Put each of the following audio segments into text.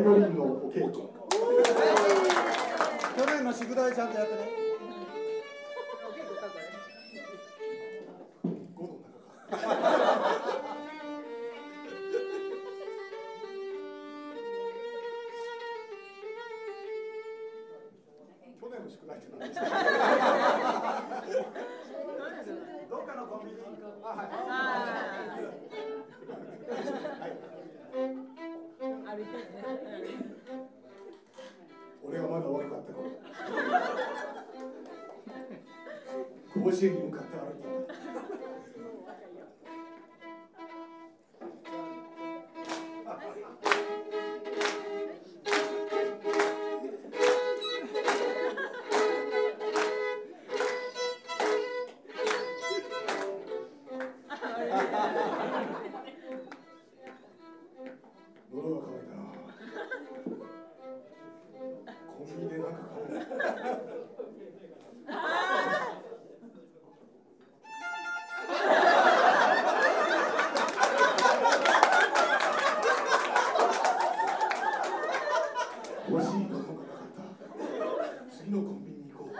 イオリンのお稽古。 去年の宿題ちゃんとやってね。 5度高か。去年の宿題って何ですか。 どっかのコンビニ。はい。 俺がまだ若かった頃、甲子園に向かって歩いていた。喉が渇いたな。コンビニでなんか買おう。欲しいものがなかった。次のコンビニに行こう。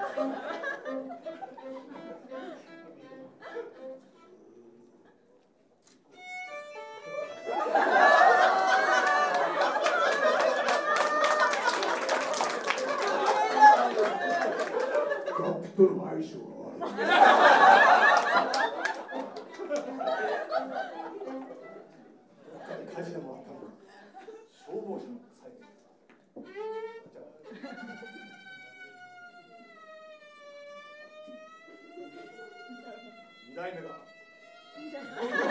楽器との相性が悪い。どっかで火事でもあったのか。消防車のサイレン。2代目だ。